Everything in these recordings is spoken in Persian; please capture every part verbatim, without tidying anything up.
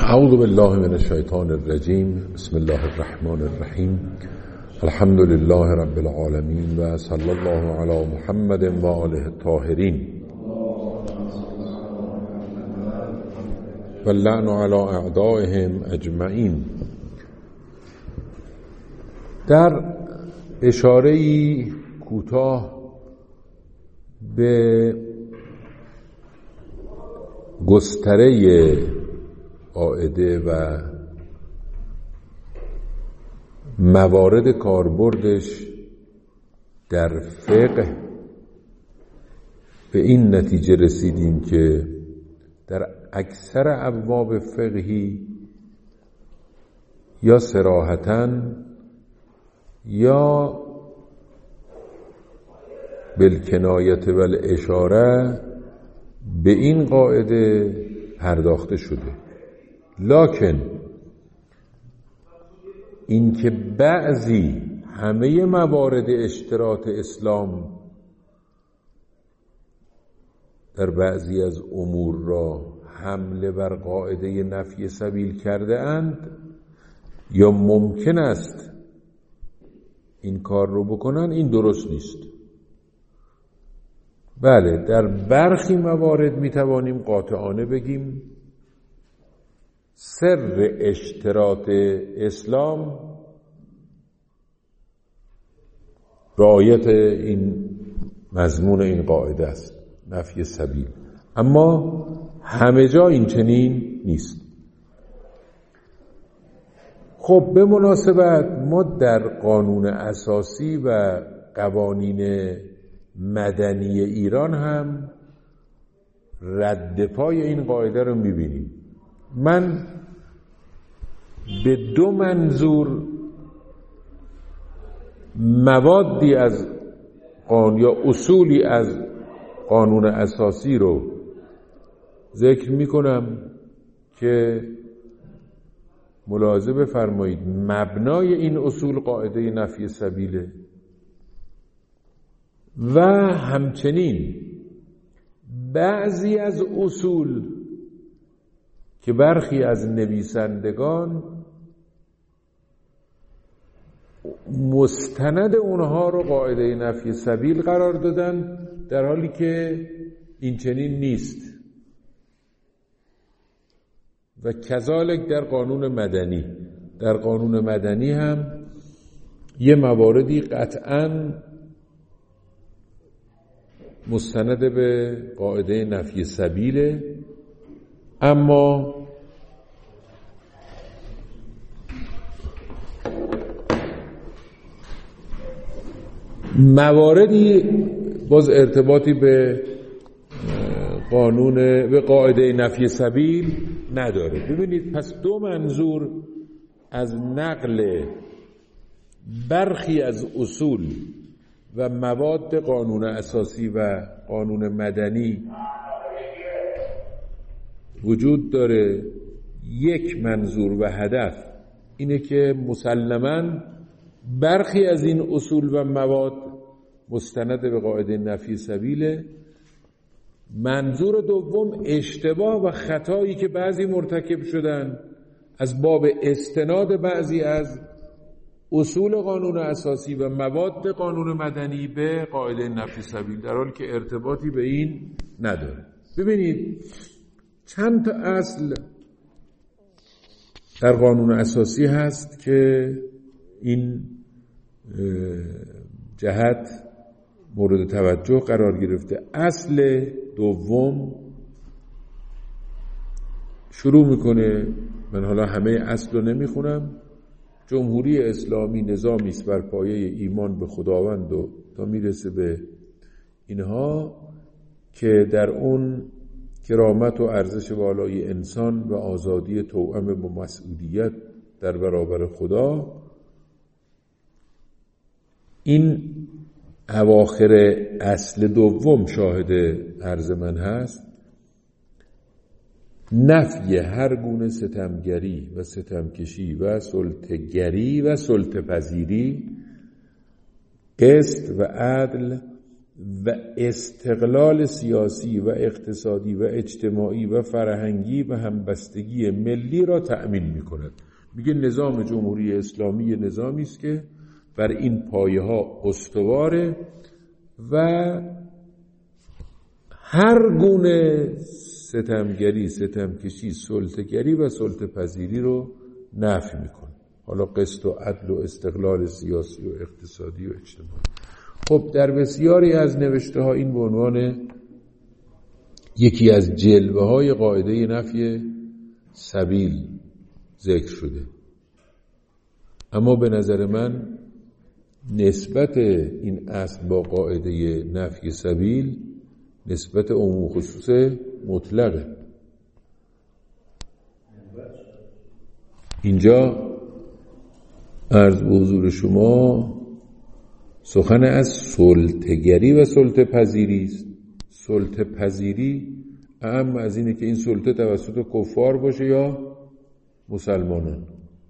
اعوذ بالله من الشیطان الرجیم. بسم الله الرحمن الرحیم. الحمد لله رب العالمین و صلی الله علی محمد و آله الطاهرین و اللعن علی اعدائهم اجمعین. در اشاره‌ای کوتاه به گستره قاعده و موارد کاربردش در فقه به این نتیجه رسیدیم که در اکثر ابواب فقهی یا صراحتاً یا بالکنایه و الاشاره به این قاعده پرداخته شده، لکن اینکه بعضی همه موارد اشتراط اسلام در بعضی از امور را حمله بر قاعده نفی سبیل کرده اند یا ممکن است این کار رو بکنن، این درست نیست. بله، در برخی موارد میتوانیم قاطعانه بگیم سر اشتراط اسلام رعایت این مضمون این قاعده است، نفی سبیل، اما همه جا این چنین نیست. خب به مناسبت ما در قانون اساسی و قوانین مدنی ایران هم رد پای این قاعده رو میبینیم. من به دو منظور موادی از قانون یا اصولی از قانون اساسی رو ذکر میکنم که ملاحظه بفرمایید مبنای این اصول قاعده نفی سبیله و همچنین بعضی از اصول که برخی از نویسندگان مستند اونها رو قاعده نفی سبیل قرار دادن، در حالی که این چنین نیست. و کذالک در قانون مدنی در قانون مدنی هم یه مواردی قطعاً مستند به قاعده نفی سبیله، اما مواردی باز ارتباطی به قانون به قاعده نفی سبیل نداره. ببینید، پس دو منظور از نقل برخی از اصول و مواد قانون اساسی و قانون مدنی وجود داره. یک منظور و هدف اینه که مسلماً برخی از این اصول و مواد مستند به قاعده نفی سبیله. منظور دوم اشتباه و خطایی که بعضی مرتکب شدن از باب استناد بعضی از اصول قانون اساسی و مواد قانون مدنی به قاعده نفی سبیل، در حالی که ارتباطی به این نداره. ببینید، چند تا اصل در قانون اساسی هست که این جهت مورد توجه قرار گرفته. اصل دوم شروع میکنه، من حالا همه اصل رو نمیخونم، جمهوری اسلامی نظامی است بر پایه ایمان به خداوند و تا میرسه به اینها که در اون کرامت و ارزش والای انسان و آزادی توأم با مسئولیت در برابر خدا. این اواخر اصل دوم شاهد عرض من هست. نفی هر گونه ستمگری و ستمکشی و سلطه‌گری و سلطه‌پذیری، قسط و عدل و استقلال سیاسی و اقتصادی و اجتماعی و فرهنگی و همبستگی ملی را تأمین می‌کند. میگه نظام جمهوری اسلامی نظامی است که بر این پایه‌ها استواره و هر گونه ستمگری، ستمکشی، سلطه‌گری و سلطه‌پذیری رو نفی میکنه. حالا قسط و عدل و استقلال سیاسی و اقتصادی و اجتماعی. خب در بسیاری از نوشته ها این به عنوان یکی از جلوه های قاعده نفی سبیل ذکر شده، اما به نظر من نسبت این اصل با قاعده نفی سبیل نسبت عموم خصوص مطلقه. اینجا عرض به حضور شما سخن از سلطه‌گری و سلطه پذیری است. سلطه پذیری اهم از اینه که این سلطه توسط کفار باشه یا مسلمانان.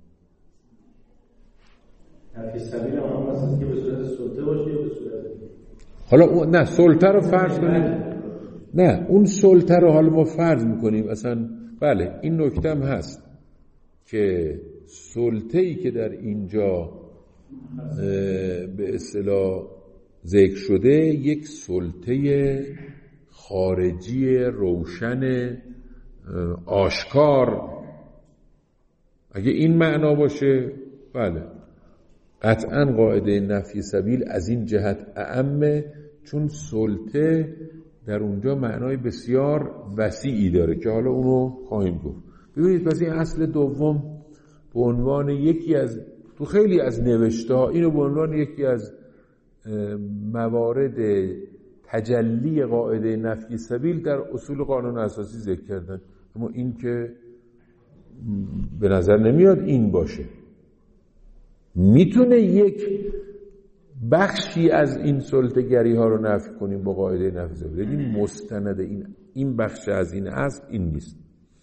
نفی سبیل هم هم هست که به صورت سلطه باشه یا به صورت حالا اون نه سلطه رو فرض کنیم، نه اون سلطه رو حالا ما فرض میکنیم اصلا. بله این نکته هم هست که سلطه‌ای که در اینجا به اصطلاح ذکر شده یک سلطه خارجی روشن آشکار، اگه این معنا باشه بله قطعا قاعده نفی سبیل از این جهت اعمه، چون سلطه در اونجا معنای بسیار وسیعی داره که حالا اونو خواهیم گفت. ببینید پس این اصل دوم به عنوان یکی از تو خیلی از نوشته ها اینو به عنوان یکی از موارد تجلی قاعده نفی سبیل در اصول قانون اساسی ذکر کردن، اما این که به نظر نمیاد این باشه. میتونه یک بخشی از این سلطه‌گری ها رو نفی کنیم با قاعده نفی سبیل، لیکن مستند این این بخش از این اصل این نیست.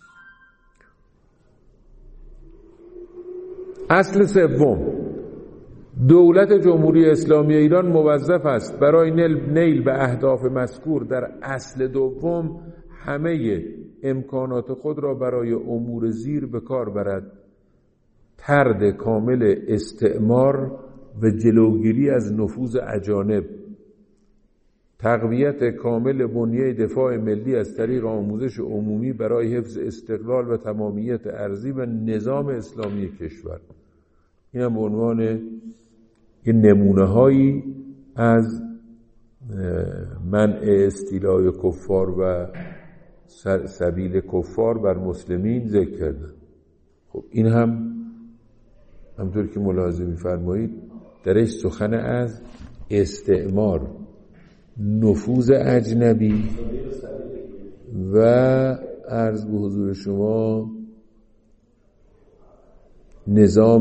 اصل سوم، دولت جمهوری اسلامی ایران موظف است برای نیل به اهداف مذکور در اصل دوم همه امکانات خود را برای امور زیر به کار برد: طرد کامل استعمار و جلوگیری از نفوذ اجانب، تقویت کامل بنیه دفاع ملی از طریق آموزش عمومی برای حفظ استقلال و تمامیت ارضی و نظام اسلامی کشور. این هم به عنوان یه نمونه هایی از منع استیلای کفار و سبیل کفار بر مسلمین ذکر کردن. خب این هم همطور که ملاحظه می‌فرمایید درش سخن از استعمار، نفوذ اجنبی و عرض به حضور شما نظام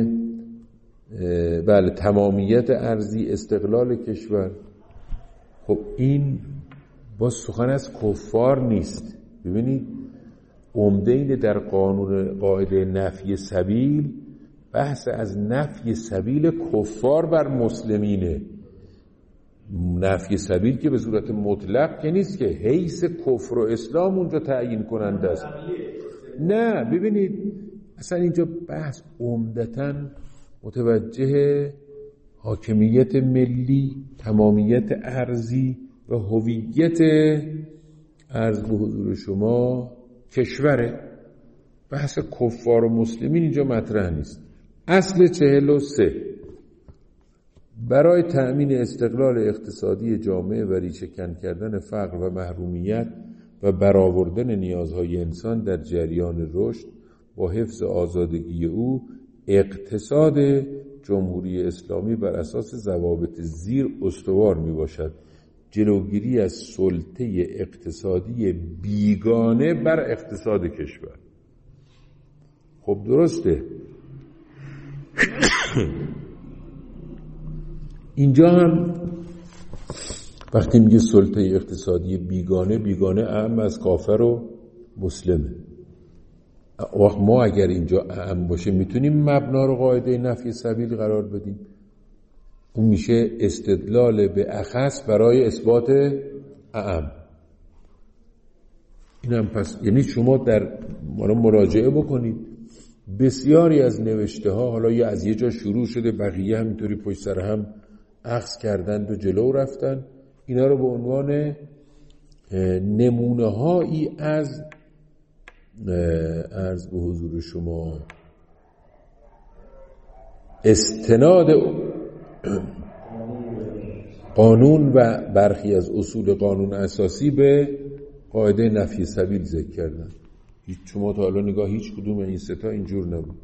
بله تمامیت ارضی، استقلال کشور. خب این با سخن از کفار نیست. ببینید عمده اینه در قانون قاعده نفی سبیل بحث از نفی سبیل کفار بر مسلمینه. نفی سبیل که به صورت مطلق که نیست که حیث کفر و اسلام اونجا تعیین کننده است. نه ببینید اصلا اینجا بحث عمدتاً متوجه حاکمیت ملی، تمامیت ارضی و هویت عرض به حضور شما کشوره. بحث کفار و مسلمین اینجا مطرح نیست. اصل چهل و سه، برای تأمین استقلال اقتصادی جامعه و ریشه‌کن کردن فقر و محرومیت و برآوردن نیازهای انسان در جریان رشد با حفظ آزادگی او، اقتصاد جمهوری اسلامی بر اساس ضوابط زیر استوار می باشد: جلوگیری از سلطه اقتصادی بیگانه بر اقتصاد کشور. خب درسته اینجا هم وقتی میگه سلطه اقتصادی بیگانه، بیگانه اعم از کافر و مسلمه. وقت ما اگر اینجا اعم باشه میتونیم مبنا رو قاعده نفی سبیل قرار بدیم؟ اون میشه استدلال به اخص برای اثبات اعم. این هم پس یعنی شما در مراجعه بکنید بسیاری از نوشته ها، حالا یا از یه جا شروع شده بقیه همینطوری پشت سر هم اخذ کردند و جلو رفتن، اینا رو به عنوان نمونه هایی از عرض به حضور شما استناد قانون و برخی از اصول قانون اساسی به قاعده نفی سبیل ذکر کردن. هیچ شما تا حالا نگاه هیچ کدوم این سه تا اینجور نبود.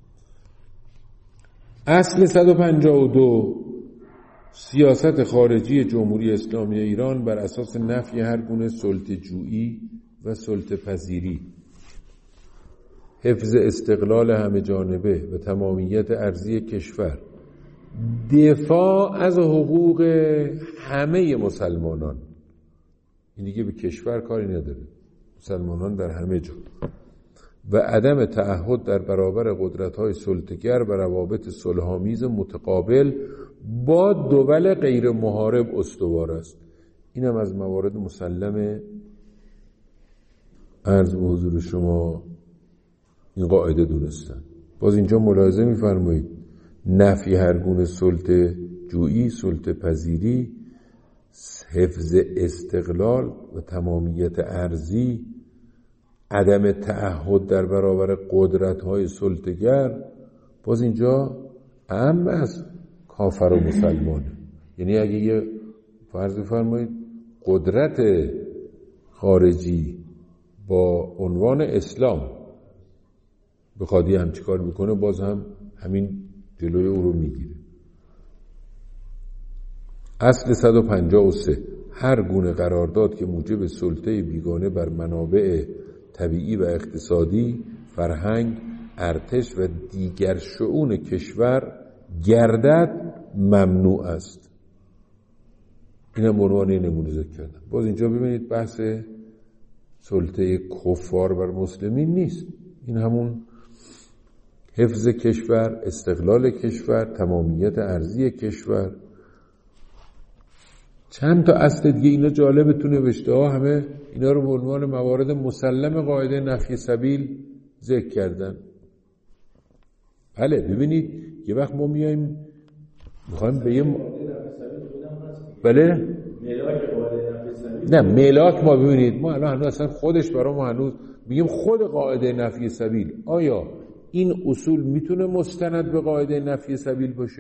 اصل صد و پنجاه و دو سیاست خارجی جمهوری اسلامی ایران بر اساس نفی هر گونه سلطه‌جویی و سلطه‌پذیری، حفظ استقلال همه جانبه و تمامیت ارضی کشور، دفاع از حقوق همه مسلمانان، این دیگه به کشور کاری نداره، مسلمانان در همه جا، و عدم تعهد در برابر قدرت‌های سلطه‌گر و روابط صلح‌آمیز متقابل با دول غیر محارب استوار است. این هم از موارد مسلم عرض به حضور شما این قاعده دونستن. باز اینجا ملاحظه می‌فرمایید نفی هر گونه سلطه جویی، سلطه پذیری، حفظ استقلال و تمامیت ارضی، عدم تعهد در برابر قدرت‌های سلطه‌گر، باز اینجا اهم از کافر و مسلمانه. یعنی اگه یه فرض فرمایید قدرت خارجی با عنوان اسلام بخواد یه همچی کار بکنه، باز هم همین جلوی او رو میگیره. اصل صد و پنجاه و سه هر گونه قرارداد که موجب سلطه بیگانه بر منابع طبیعی و اقتصادی، فرهنگ، ارتش و دیگر شؤون کشور گردد ممنوع است. اینم عنوان نمونه ذکر کردم. باز اینجا ببینید بحث سلطه کفار بر مسلمین نیست، این همون حفظ کشور، استقلال کشور، تمامیت ارضی کشور. چند تا اصل دیگه اینا جالبه تو نوشته ها، همه اینا رو به عنوان موارد مسلم قاعده نفی سبیل ذکر کردن. بله ببینید یه وقت ما میایم میخوایم به یه م... بله نه ملاک ما ببینید ما الان هنوز اصلا خودش برای ما هنوز میگیم خود قاعده نفی سبیل آیا این اصول میتونه مستند به قاعده نفی سبیل باشه؟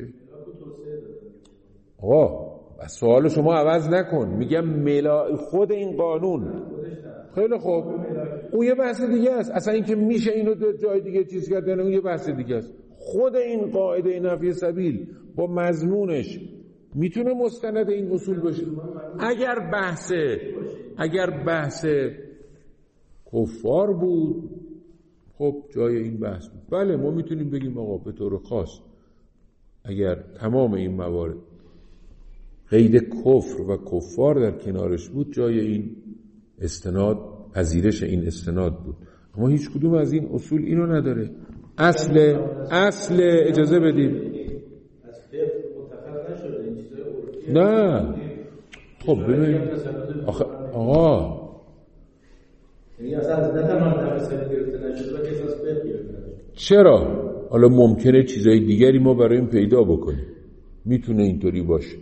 آقا سوال شما عوض نکن، میگم ملا خود این قانون. خیلی خوب اون یه بحث دیگه است، اصلا این که میشه اینو جای دیگه چیز کردن اون یه بحث دیگه است. خود این قاعده نفی سبیل با مضمونش میتونه مستند این اصول باشه. اگر بحث اگر بحث کفار بود خب جای این بحث بود. بله ما میتونیم بگیم آقا به طور خاص اگر تمام این موارد قید کفر و کفار در کنارش بود جای این استناد، پذیرش این استناد بود. اما هیچ کدوم از این اصول اینو نداره. اصل اصل اجازه بدید نه خب ببین آخه آقا چرا؟ حالا ممکنه چیزای دیگری ما برای این پیدا بکنیم، میتونه اینطوری باشه.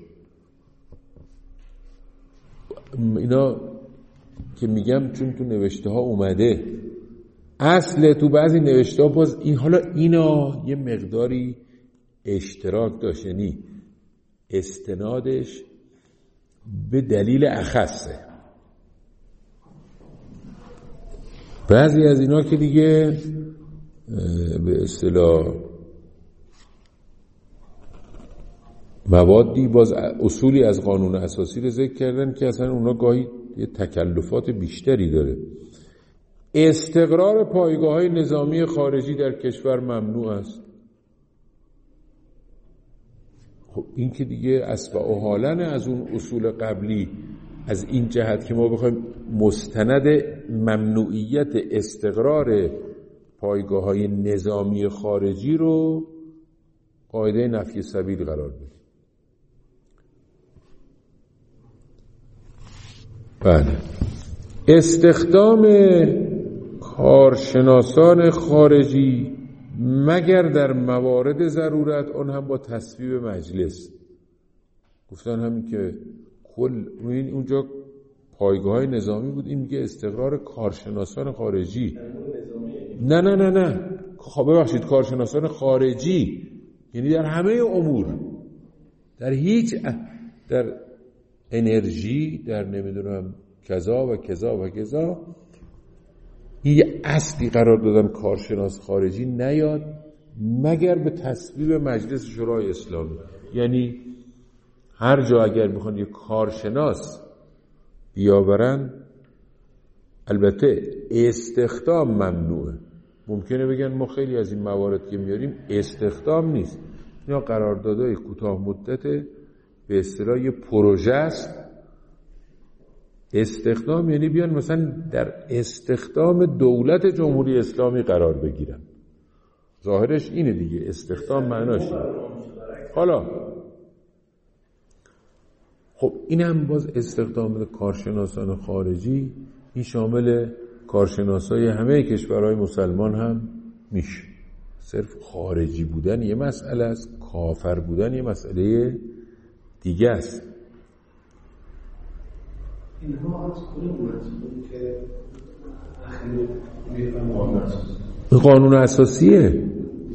اینا که میگم چون تو نوشته ها اومده اصل تو بعضی نوشته ها باز این حالا اینا یه مقداری اشتراک داشت، یعنی استنادش به دلیل اخصه. بعضی از اینا که دیگه به اصطلاح موادی باز اصولی از قانون اساسی رو ذکر کردن که اصلا اونا گاهی یه تکلفات بیشتری داره. استقرار پایگاه‌های نظامی خارجی در کشور ممنوع است. خب این که دیگه اسبع و حالن از اون اصول قبلی، از این جهت که ما بخوایم مستند ممنوعیت استقرار پایگاه‌های نظامی خارجی رو قاعده نفی سبیل قرار بدیم. بله. استخدام کارشناسان خارجی مگر در موارد ضرورت، آن هم با تصویب مجلس. گفتن همین که کل این اونجا پایگاه نظامی بود، این میگه استقرار کارشناسان خارجی. نه نه نه نه خب ببخشید، کارشناسان خارجی یعنی در همه امور، در هیچ در انرژی، در نمیدونم کذا و کذا و کذا، یه اصلی قرار دادن کارشناس خارجی نیاد مگر به تصویب مجلس شورای اسلامی. یعنی هر جا اگر میخوان یه کارشناس بیاورن، البته استخدام ممنوعه. ممکنه بگن ما خیلی از این موارد که میاریم استخدام نیست، یا قراردادهای کوتاه مدت به اصطلاح یه پروژه است. استخدام یعنی بیان مثلا در استخدام دولت جمهوری اسلامی قرار بگیرن. ظاهرش اینه دیگه، استخدام معناش اینه. حالا خب این هم باز استخدام کارشناسان خارجی، این شامل کارشناسای همه کشورهای مسلمان هم میشه. صرف خارجی بودن یه مسئله است، کافر بودن یه مسئله دیگه است. اینها از کدوم مسئله که اخیر قانون اساسیه؟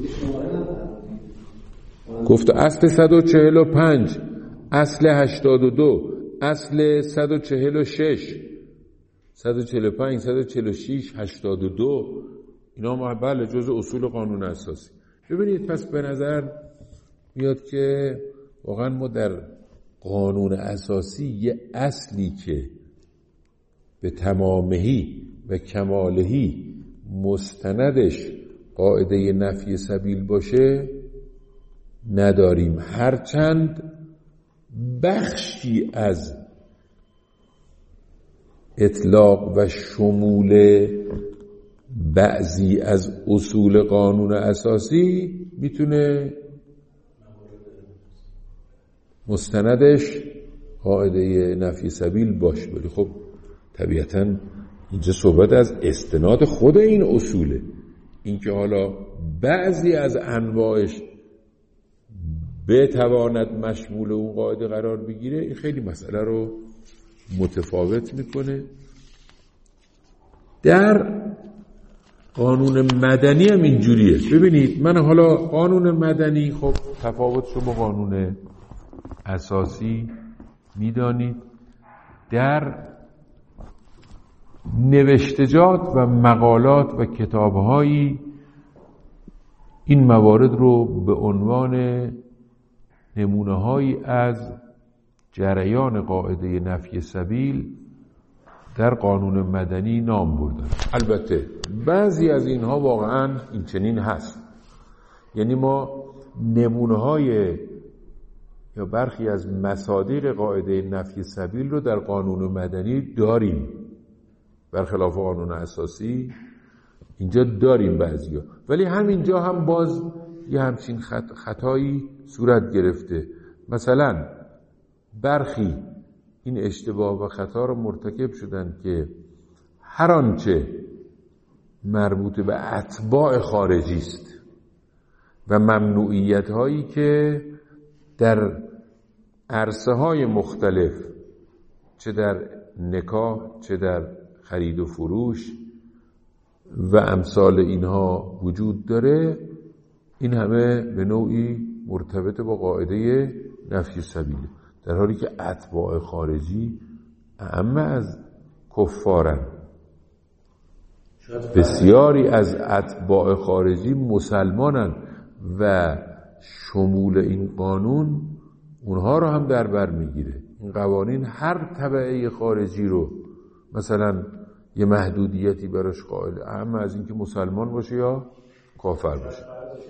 گفت اصل صد و چهل و پنج، اصل هشتاد و دو، اصل صد و چهل و شش، صد و چهل و پنج، صد و چهل و شش، هشتاد و دو، اینا ما بله جزء اصول قانون اساسی. ببینید پس به نظر میاد که واقعا ما در قانون اساسی یه اصلی که به تمامهی و کمالهی مستندش قاعده نفی سبیل باشه نداریم، هرچند بخشی از اطلاق و شمول بعضی از اصول قانون اساسی میتونه مستندش قاعده نفی سبیل باشه، ولی خب طبیعتاً اینجا صحبت از استناد خود این اصوله. اینکه حالا بعضی از انواعش بتواند مشمول اون قاعده قرار بگیره، این خیلی مسئله رو متفاوت میکنه. در قانون مدنی هم اینجوریه. ببینید من حالا قانون مدنی خب تفاوتش رو با قانون اساسی میدانید. در نوشتجات و مقالات و کتابهایی این موارد رو به عنوان نمونه‌هایی از جریان قاعده نفی سبیل در قانون مدنی نام بردن. البته بعضی از اینها واقعا این چنین هست، یعنی ما نمونه‌های یا برخی از مصادیق قاعده نفی سبیل رو در قانون مدنی داریم، برخلاف قانون اساسی اینجا داریم بعضیا، ولی همینجا هم باز یه همچین خط خطایی صورت گرفته. مثلا برخی این اشتباه و خطا رو مرتکب شدن که هر آنچه مربوط به اتباع خارجی است و ممنوعیت هایی که در عرصه های مختلف، چه در نکاح چه در خرید و فروش و امثال اینها وجود داره، این همه به نوعی مرتبط با قاعده نفی سبیل، در حالی که اتباع خارجی اعم از کفارن. بسیاری از اتباع خارجی مسلمانن و شمول این قانون اونها رو هم در بر میگیره. این قوانین هر تبعه خارجی رو مثلا یه محدودیتی براش قائل، اعم از این که مسلمان باشه یا کافر باشه.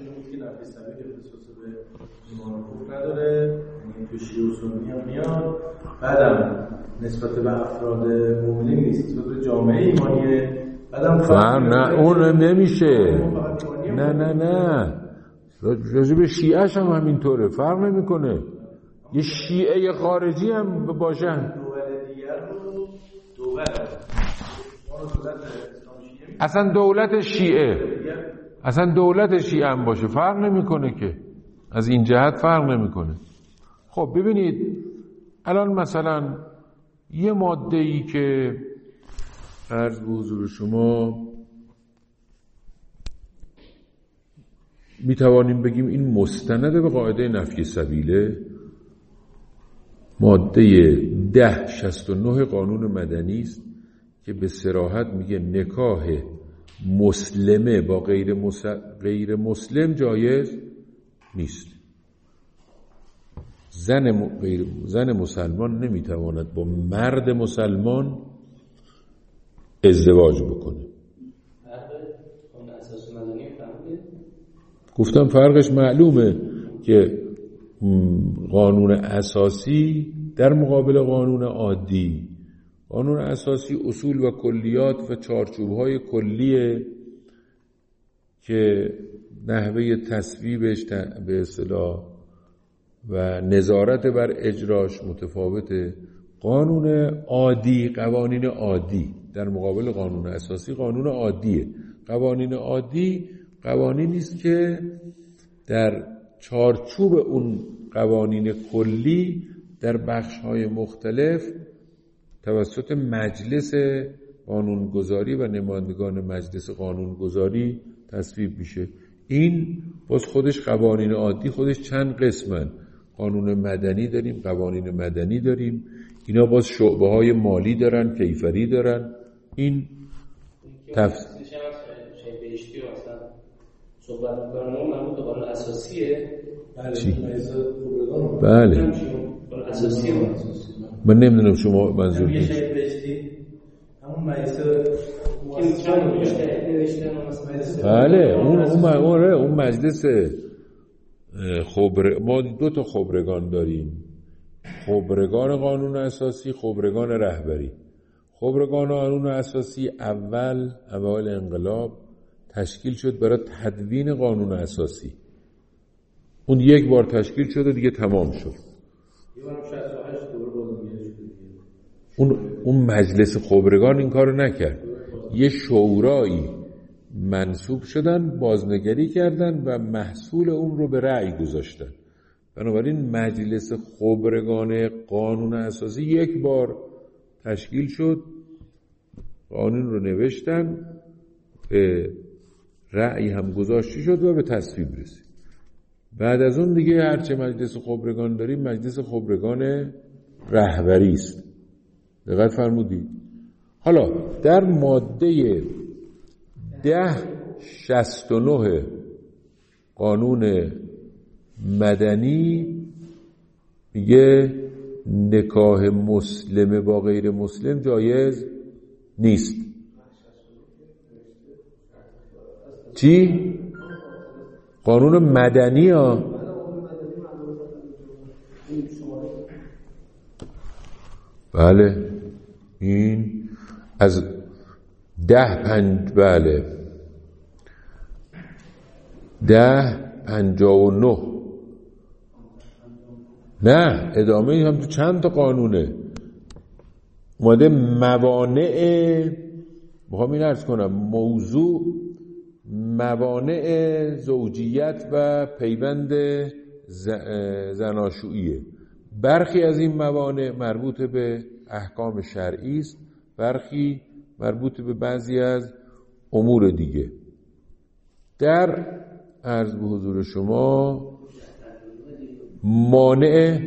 نداره تو شیعه و سنی هم میاد، بعدم نسبت به افراد مومنین نیست، نسبت به جامعه ایمانیه، بعدم فهم نه اون نمیشه، نه نه نه راجع به شیعهش هم همینطوره، فرق نمیکنه. یه شیعه خارجی هم باشن، دول دیگر رو اصلا دولت شیعه اصلا دولت شیعه هم باشه فرق نمیکنه که، از این جهت فرق نمیکنه. خب ببینید الان مثلا یه ماده ای که عرض به حضور شما میتوانیم بگیم این مستند به قاعده نفی سبیله، ماده ده شصت و نه قانون مدنی است که به صراحت میگه نکاح مسلمه با غیر, مسل... غیر مسلم جایز نیست. زن, م... غیر... زن مسلمان نمیتواند با مرد مسلمان ازدواج بکنه. گفتم فرقش معلومه که قانون اساسی در مقابل قانون عادی، قانون اساسی اصول و کلیات و چارچوب‌های کلیه که نحوه تصویبش به اصطلاح و نظارت بر اجراش متفاوته. قانون عادی، قوانین عادی در مقابل قانون اساسی قانون عادیه. قوانین عادی قوانینی است که در چارچوب اون قوانین کلی در بخش‌های مختلف توسط مجلس قانونگذاری و نمایندگان مجلس قانونگذاری تصویب میشه. این باز خودش قوانین عادی خودش چند قسمن، قانون مدنی داریم، قوانین مدنی داریم، اینا باز شعبه‌های مالی دارن، کیفری دارن. این تفصیل صحبت می‌کنم مربوط به قانون اساسیه. بله بله قانون اساسیه. من نمیدونم شما منظور چیه. همون مجلس بله اون اون اون مجلس خبر، ما دو تا خبرگان داریم، خبرگان قانون اساسی، خبرگان رهبری. خبرگان قانون اساسی اول اول انقلاب تشکیل شد برای تدوین قانون اساسی. اون یک بار تشکیل شد و دیگه تمام شد. اون اون مجلس خبرگان این کارو نکرد. یه شورایی منصوب شدن، بازنگری کردن و محصول اون رو به رأی گذاشتن. بنابراین مجلس خبرگان قانون اساسی یک بار تشکیل شد، قانون رو نوشتن، به رأی هم گذاشته شد و به تصویب رسید. بعد از اون دیگه هرچه مجلس خبرگان داریم مجلس خبرگان رهبری است. دقت فرمودید؟ حالا در ماده ده شصت و نه قانون مدنی میگه نکاح مسلمه با غیر مسلم جایز نیست. چی؟ قانون مدنی ها. بله این از ده پنج بله ده پنجاه و نه نه ادامه هم تو چند تا قانونه اومده. موانع، میخوام این عرض کنم موضوع موانع زوجیت و پیوند زناشوییه. برخی از این موانع مربوط به احکام شرعی است، برخی مربوط به بعضی از امور دیگه. در عرض به حضور شما مانع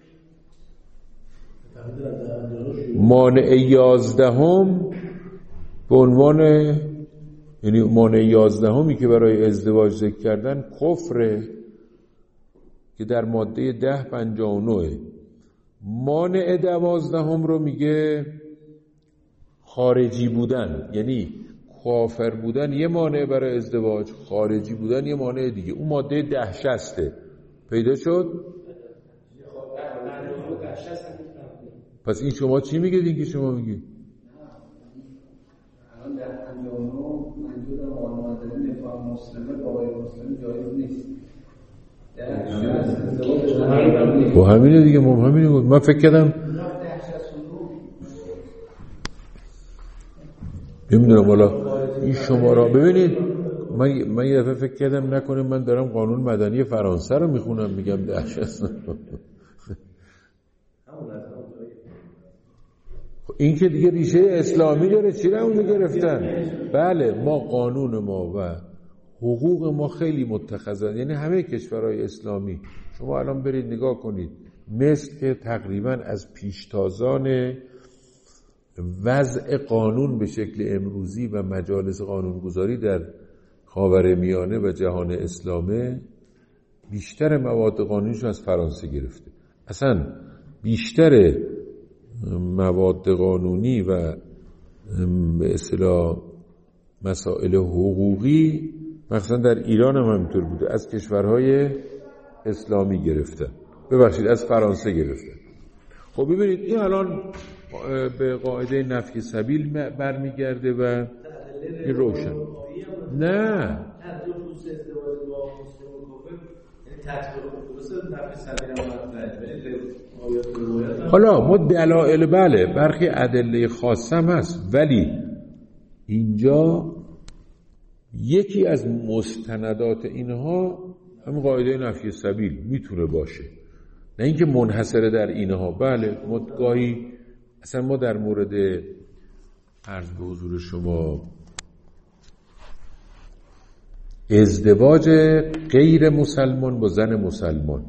مانع یازدهم به عنوان، یعنی مانع یازدهمی که برای ازدواج ذکر کردن کفره که در ماده ده پنجاه و نه. مانع دوازدهم رو میگه خارجی بودن، یعنی کافر بودن یه مانع برای ازدواج، خارجی بودن یه مانع دیگه. اون ماده ده شسته پیدا شد. پس این شما چی میگه دیگه؟ شما میگه الان در پنجاه و نه منظور قانون مدنی نکاح مسلمه با غیر مسلم جایز نیست. با همینه دیگه، ما همینه بود. من فکر کردم نمیدونم والا این شما را ببینید. من من یه دفعه فکر کردم نکنه من دارم قانون مدنی فرانسه رو میخونم میگم دهشت. این که دیگه ریشه اسلامی داره، چی رو اونجا گرفتن؟ بله ما قانون ما و حقوق ما خیلی متخذن، یعنی همه کشورهای اسلامی. شما الان برید نگاه کنید مصر که تقریبا از پیشتازان وضع قانون به شکل امروزی و مجالس قانونگذاری در خاورمیانه و جهان اسلامه، بیشتر مواد قانونیش از فرانسه گرفته. اصلا بیشتر مواد قانونی و به اصطلاح مسائل حقوقی مثلا در ایران هم همینطور بوده، از کشورهای اسلامی گرفته، ببخشید از فرانسه گرفته. خب ببینید این الان به قاعده نفی سبیل برمیگرده و این روشن. نه حالا ما دلایل بله برخی ادله خاصه هم هست، ولی اینجا یکی از مستندات اینها هم قاعده نفی سبیل میتونه باشه، نه اینکه منحصره در اینها. بله ما گاهی اصلا ما در مورد عرض به حضور شما ازدواج غیر مسلمان با زن مسلمان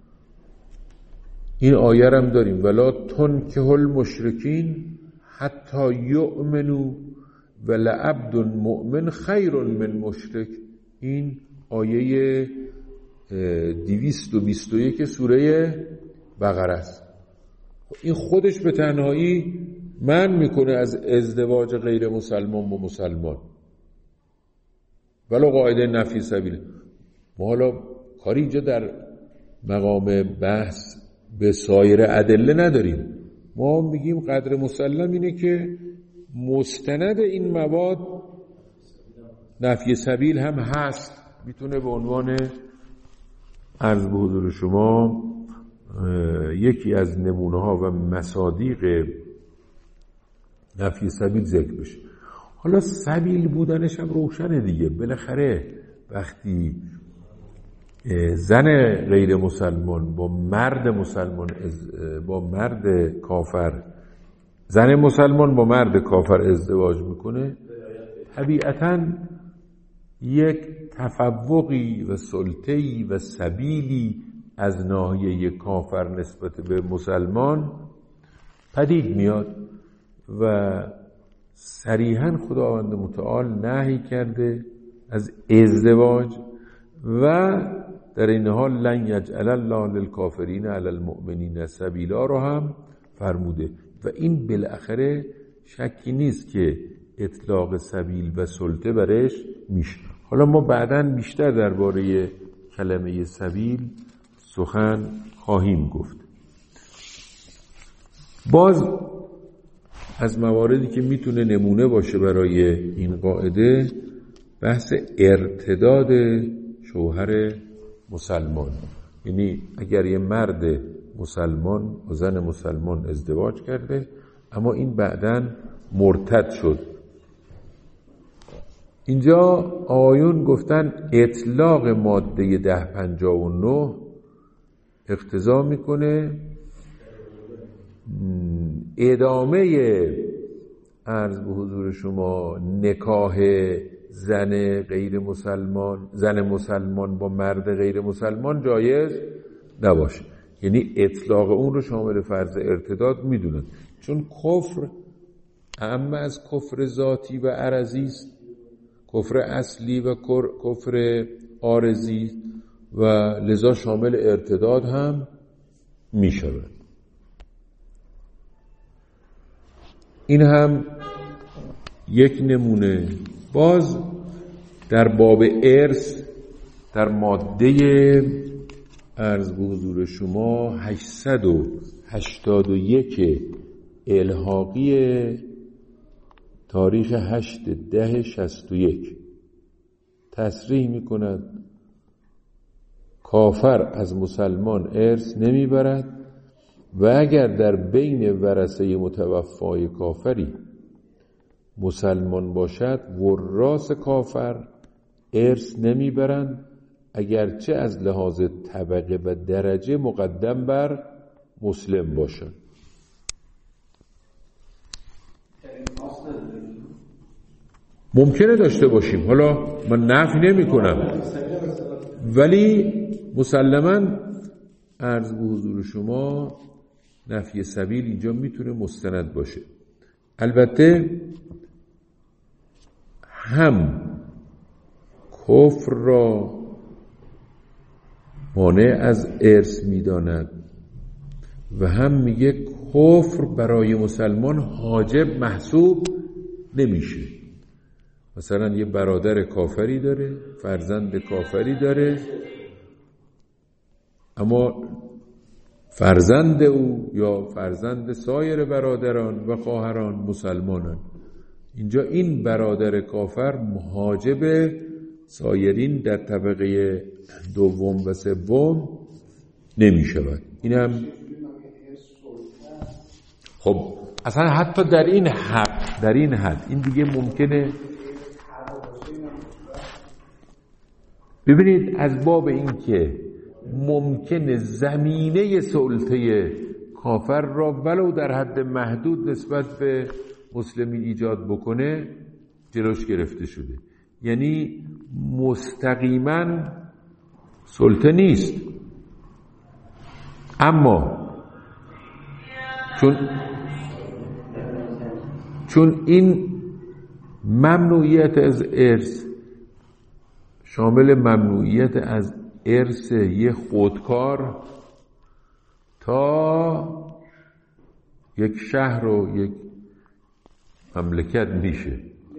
این آیه هم داریم، ولا تنکحوا المشرکین حتی یؤمنوا ولعبد مؤمن خیر من مشرک. این آیه دویست و بیست و یک سوره بقره است. این خودش به تنهایی من میکنه از ازدواج غیر مسلمان با مسلمان، ولو قاعده نفی سبیل. ما حالا کاری اینجا در مقام بحث به سایر ادله نداریم، ما میگیم قدر مسلم اینه که مستند این مواد نفی سبیل هم هست، میتونه به عنوان عرض به حضور شما یکی از نمونه ها و مصادیق نفی سبیل ذکر بشه. حالا سبیل بودنش هم روشنه دیگه، بالاخره وقتی زن غیر مسلمان با مرد مسلمان با مرد کافر، زن مسلمان با مرد کافر ازدواج میکنه، طبیعتاً یک تفوقی و سلطه‌ای و سبیلی از ناحیه کافر نسبت به مسلمان پدید میاد و صریحاً خداوند متعال نهی کرده از ازدواج و در این حال لن یجعل الله للکافرین علی المؤمنین سبیلا رو هم فرموده و این بالاخره شکی نیست که اطلاق سبیل و سلطه برش میشه. حالا ما بعداً بیشتر درباره کلمه سبیل سخن خواهیم گفت. باز از مواردی که میتونه نمونه باشه برای این قاعده بحث ارتداد شوهر مسلمان، یعنی اگر یه مرد مسلمان با زن مسلمان ازدواج کرده اما این بعداً مرتد شد، اینجا آیون گفتن اطلاق ماده ده پنجاه و نه اقتضا میکنه ادامه عرض به حضور شما نکاح زن غیر مسلمان، زن مسلمان با مرد غیر مسلمان جایز نباشه، یعنی اطلاق اون رو شامل فرض ارتداد میدونن، چون کفر اما از کفر ذاتی و عرضی است، کفر اصلی و کفر عارضی و لذا شامل ارتداد هم می شود. این هم یک نمونه. باز در باب ارث در ماده عرض به حضور شما هشتصد و هشتاد و یک الحاقی تاریخ هشت ده شصت و یک تصریح می کند کافر از مسلمان ارث نمی برد و اگر در بین ورثه متوفای کافری مسلمان باشد وراث کافر ارث نمیبرند، اگرچه از لحاظ طبقه و درجه مقدم بر مسلم باشد. ممکنه داشته باشیم، حالا من نفی نمی کنم، ولی مسلماً عرض به حضور شما نفی سبیل اینجا میتونه مستند باشه. البته هم کفر را مانع از ارث میداند و هم میگه کفر برای مسلمان حاجب محسوب نمیشه. مثلا یه برادر کافری داره، فرزند کافری داره، اما فرزند او یا فرزند سایر برادران و خواهران مسلمانان، اینجا این برادر کافر محاجب سایرین در طبقه دوم و سوم نمی شود. این هم خب اصلا حتی در این حد در این حد این دیگه ممکنه. ببینید از باب این که ممکنه زمینه سلطه کافر را ولو در حد محدود نسبت به مسلمین ایجاد بکنه جلوش گرفته شده، یعنی مستقیما سلطه نیست، اما چون چون این ممنوعیت از ارث شامل ممنوعیت از ارث یه خودکار تا یک شهر و یک مملکت میشه،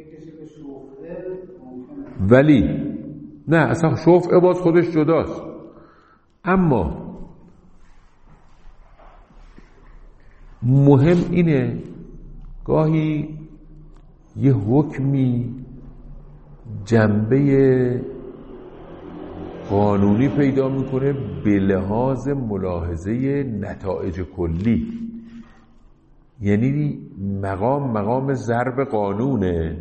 ولی نه اصلا شفعه باز خودش جداست. اما مهم اینه گاهی یه حکمی جنبه قانونی پیدا میکنه به لحاظ ملاحظه نتایج کلی، یعنی مقام مقام ضرب قانونه،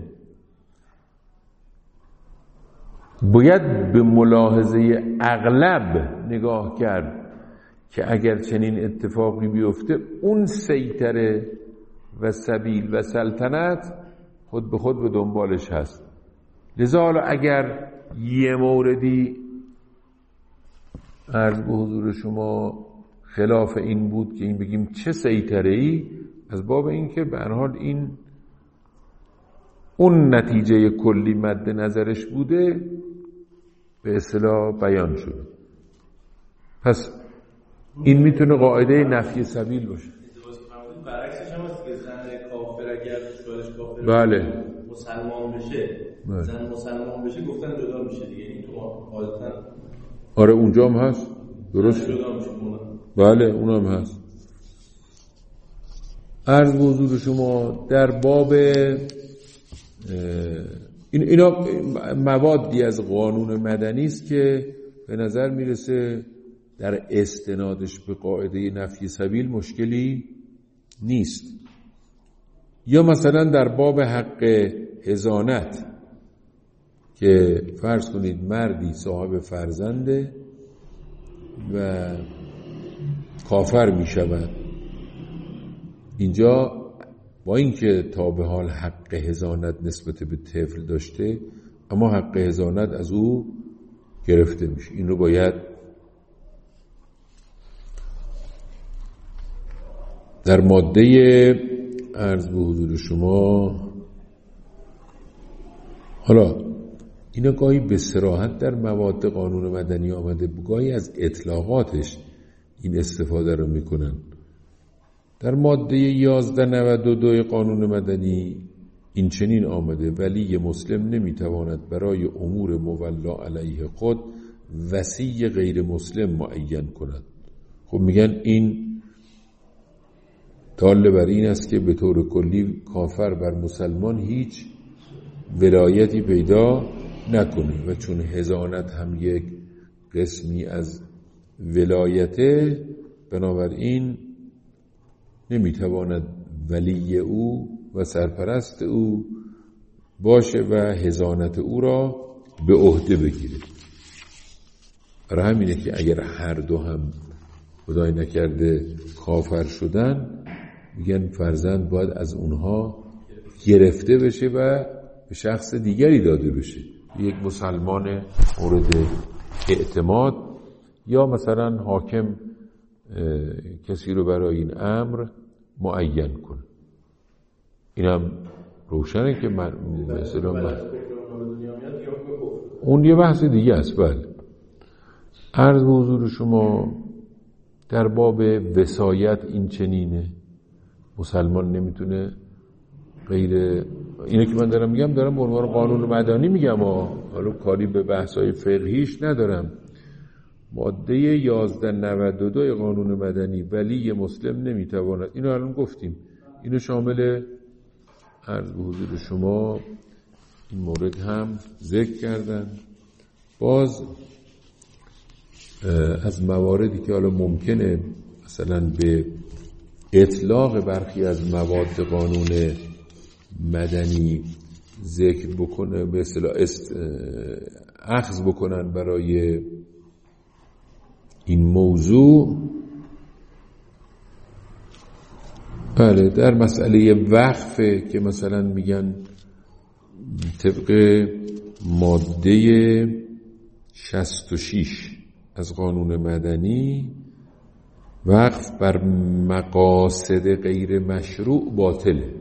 باید به ملاحظه اغلب نگاه کرد که اگر چنین اتفاقی بیفته اون سیطره و سبیل و سلطنت خود به خود به دنبالش هست. لذا حالا اگر یه موردی عرض به حضور شما خلاف این بود که این بگیم چه سیطره‌ای، از باب این که به هر حال این اون نتیجه کلی مد نظرش بوده به اصطلاح بیان شد. پس این میتونه قاعده نفی سبیل باشه. برعکسش هم هست که زن کافر اگر شوهرش کافر بله مسلمان بشه، بله. زن مسلمان بشه گفتن جدا میشه دیگه، این تو قاعدتا آره اونجا هم هست، درست جدا میشه. بله اونم هست. عرض به حضور شما در باب این اینا موادی از قانون مدنی است که به نظر میرسه در استنادش به قاعده نفی سبیل مشکلی نیست. یا مثلا در باب حق حضانت که فرض کنید مردی صاحب فرزنده و کافر می شود، اینجا با اینکه تا به حال حق حضانت نسبت به طفل داشته، اما حق حضانت از او گرفته میشه. این رو باید در ماده عرض به حضور شما، حالا اینا گاهی به صراحت در مواد قانون مدنی آمده، گاهی از اطلاقاتش این استفاده رو میکنن. در ماده یازده نود و دو قانون مدنی این چنین آمده: ولی مسلم نمیتواند برای امور مولا علیه خود وصی غیر مسلم معین کند. خب میگن این دال بر این است که به طور کلی کافر بر مسلمان هیچ ولایتی پیدا نکنه و چون حضانت هم یک قسمی از ولایته، بنابراین نمیتواند ولی او و سرپرست او باشه و حضانت او را به عهده بگیره. برای همینه که اگر هر دو هم خدای نکرده کافر شدن، میگن فرزند باید از اونها گرفته بشه و به شخص دیگری داده بشه، یک مسلمان مورد اعتماد، یا مثلا حاکم کسی رو برای این امر معین کنه. اینم روشنه که من مثلا من اون یه بحث دیگه است. بله، عرض به حضور شما در باب وصایت این چنینه، مسلمان نمیتونه غیر اینه که من دارم میگم، دارم به عنوان قانون مدنی میگم، حالا کاری به بحث‌های فقهیش ندارم. ماده یازده نود و دو قانون مدنی، ولی مسلم نمیتواند، اینو الان گفتیم، اینو شامل عرض به حضور شما این مورد هم ذکر کردن. باز از مواردی که حالا ممکنه مثلا به اطلاق برخی از مواد قانون مدنی ذکر بکنه، به اصطلاح است اخذ بکنن برای این موضوع، بله، در مسئله وقفه که مثلا میگن طبق ماده شصت و شش از قانون مدنی وقف بر مقاصد غیر مشروع باطله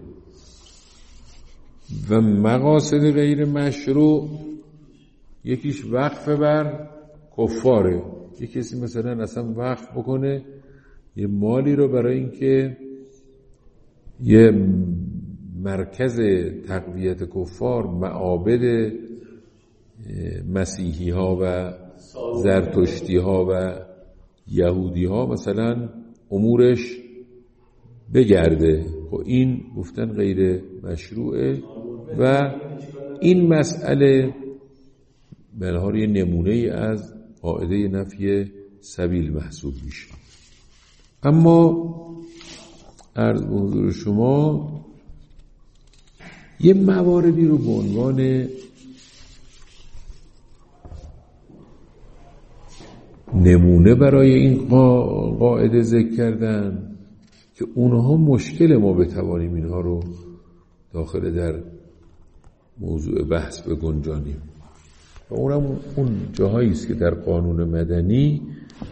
و مقاصد غیر مشروع یکیش وقف بر کفاره. یک کسی مثلا اصلا وقف بکنه یه مالی رو برای اینکه یه مرکز تقویت کفار، معابد مسیحی ها و زرتشتی ها و یهودی ها مثلا امورش بگرده، خب این گفتن غیر مشروعه و این مسئله به نهار یه نمونه ای از قاعده نفی سبیل محسوب میشه. اما عرض به حضور شما یه مواردی رو به عنوان نمونه برای این قاعده ذکر کردن که اونها مشکل ما بتوانیم اینها رو داخل در موضوع بحث بگنجانیم و اونم اون جاهایی است که در قانون مدنی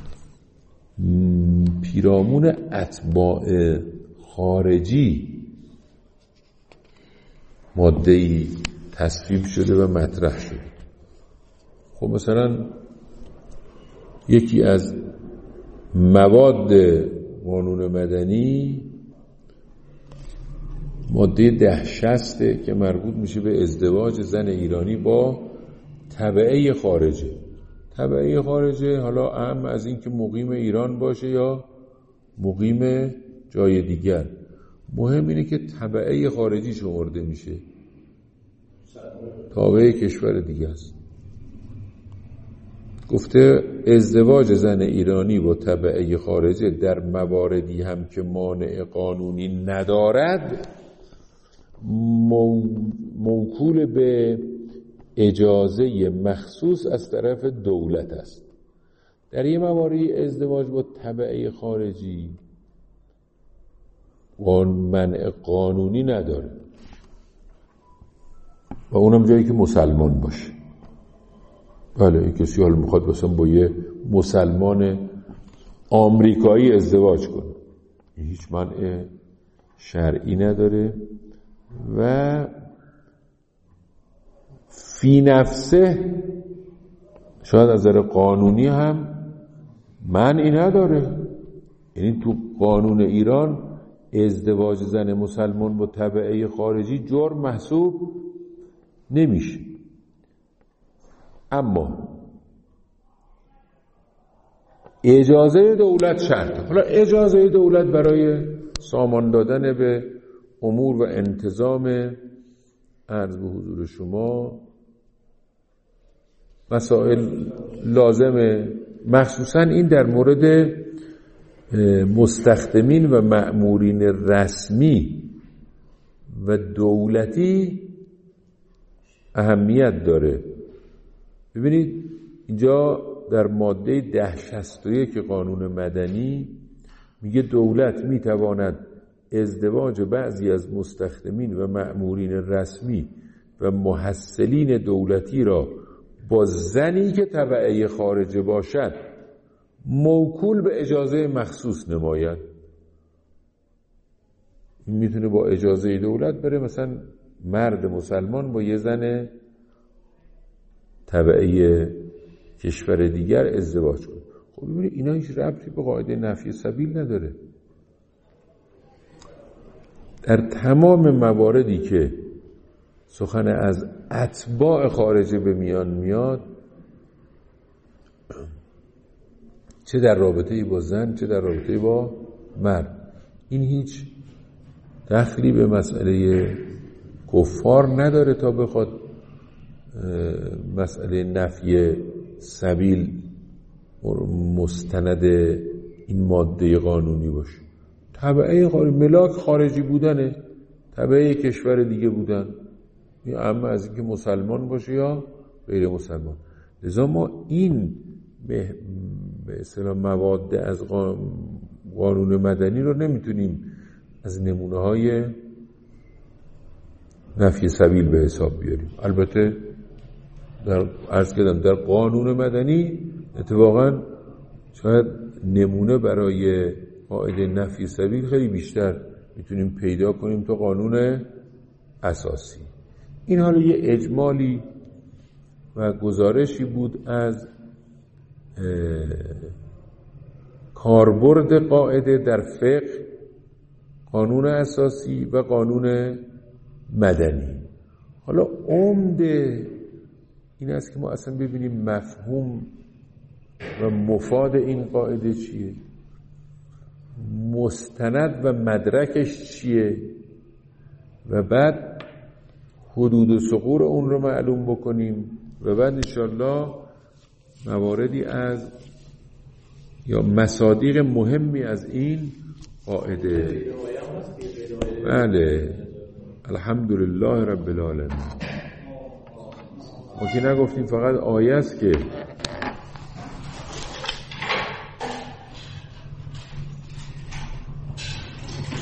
پیرامون اتباع خارجی ماده‌ای تصویب شده و مطرح شده. خب مثلا یکی از مواد قانون مدنی ماده ده شصته که مربوط میشه به ازدواج زن ایرانی با تبعه خارجه. تبعه خارجه حالا اهم از این که مقیم ایران باشه یا مقیم جای دیگر، مهم اینه که تبعه خارجی شمرده میشه، تابع کشور دیگه است. گفته ازدواج زن ایرانی با تبعه خارجه در مواردی هم که مانع قانونی ندارد موکول به اجازه مخصوص از طرف دولت است. در یه مواردی ازدواج با تبعه خارجی منع قانونی نداره و اونم جایی که مسلمان باشه. بله، این کسی حالا میخواد مثلا با یه مسلمان آمریکایی ازدواج کنه، هیچ منع شرعی نداره و فی نفسه شاید از نظر قانونی هم منعی نداره. یعنی تو قانون ایران ازدواج زن مسلمان با تبعه خارجی جرم محسوب نمیشه، اما اجازه دولت شرطه. حالا اجازه دولت برای سامان دادن به امور و انتظام عرض به حضور شما مسائل لازمه، مخصوصا این در مورد مستخدمین و مأمورین رسمی و دولتی اهمیت داره. ببینید اینجا در ماده ده شصت و یک قانون مدنی میگه دولت میتواند ازدواج بعضی از مستخدمین و مأمورین رسمی و محصلین دولتی را با زنی که تبعه خارجه باشد موکول به اجازه مخصوص نماید. این میتونه با اجازه دولت بره مثلا مرد مسلمان با یه زن تبعه کشور دیگر ازدواج کنه. خب ببینید اینا هیچ ربطی به قاعده نفی سبیل نداره. در تمام مواردی که سخن از اتباع خارجه به میان میاد، چه در رابطه با زن چه در رابطه با مرد، این هیچ دخلی به مسئله کفار نداره تا بخواد مسئله نفی سبیل مستند این ماده قانونی باشه. تبعه خارجی، ملاک خارجی بودنه، تبعه کشور دیگه بودن، اما از اینکه مسلمان باشه یا غیر مسلمان. لذا ما این به اصطلاح مواد از قانون مدنی رو نمیتونیم از نمونه های نفی سبیل به حساب بیاریم. البته در عرض کردم در قانون مدنی اتفاقا شاید نمونه برای قاعده نفی سبیل خیلی بیشتر میتونیم پیدا کنیم تا قانون اساسی. این حالا یه اجمالی و گزارشی بود از کاربرد قاعده در فقه، قانون اساسی و قانون مدنی. حالا عمده این است که ما اصلا ببینیم مفهوم و مفاد این قاعده چیه، مستند و مدرکش چیه، و بعد حدود و ثغور اون رو معلوم بکنیم و بعد انشالله مواردی از یا مصادیق مهمی از این قاعده. بله الحمدلله رب العالمین. ما که نگفتیم فقط آیه است که